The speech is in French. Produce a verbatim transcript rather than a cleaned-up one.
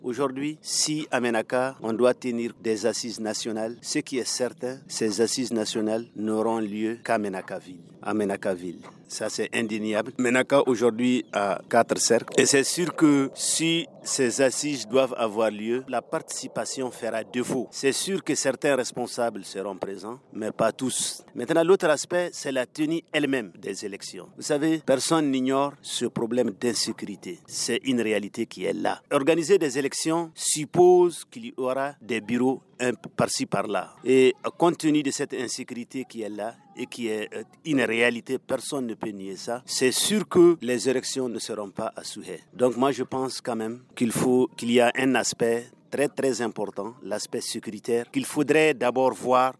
Aujourd'hui, si à Ménaka, on doit tenir des assises nationales, ce qui est certain, ces assises nationales n'auront lieu qu'à Ménakaville. À Ménakaville. Ça, c'est indéniable. Ménaka, aujourd'hui, a quatre cercles. Et c'est sûr que si ces assises doivent avoir lieu, la participation fera défaut. C'est sûr que certains responsables seront présents, mais pas tous. Maintenant, l'autre aspect, c'est la tenue elle-même des élections. Vous savez, personne n'ignore ce problème d'insécurité. C'est une réalité qui est là. Organiser des élections suppose qu'il y aura des bureaux un peu par-ci, par-là. Et compte tenu de cette insécurité qui est là, et qui est une réalité, personne ne peut nier ça, c'est sûr que les élections ne seront pas à souhait. Donc moi je pense quand même qu'il faut, qu'il y a un aspect très très important, l'aspect sécuritaire, qu'il faudrait d'abord voir